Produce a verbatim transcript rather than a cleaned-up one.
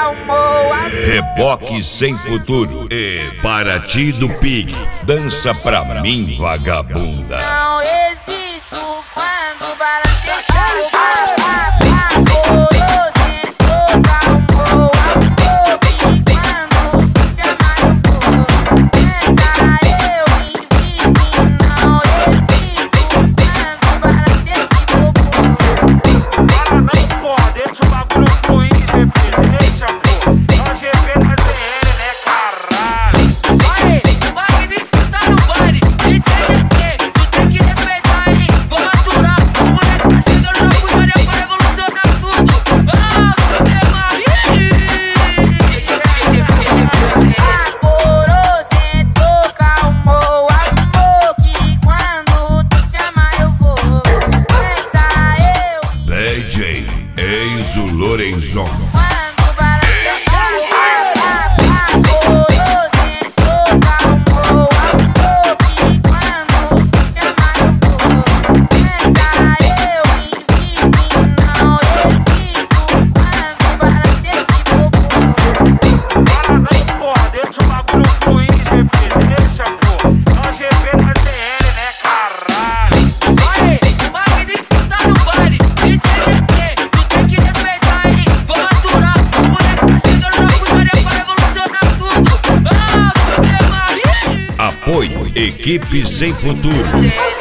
Reboque sem futuro e Paraty do Pig, dança pra mim, vagabunda. Não existo quando Paraty Enzo Lorenzon. Apoio Equipe Sem Futuro.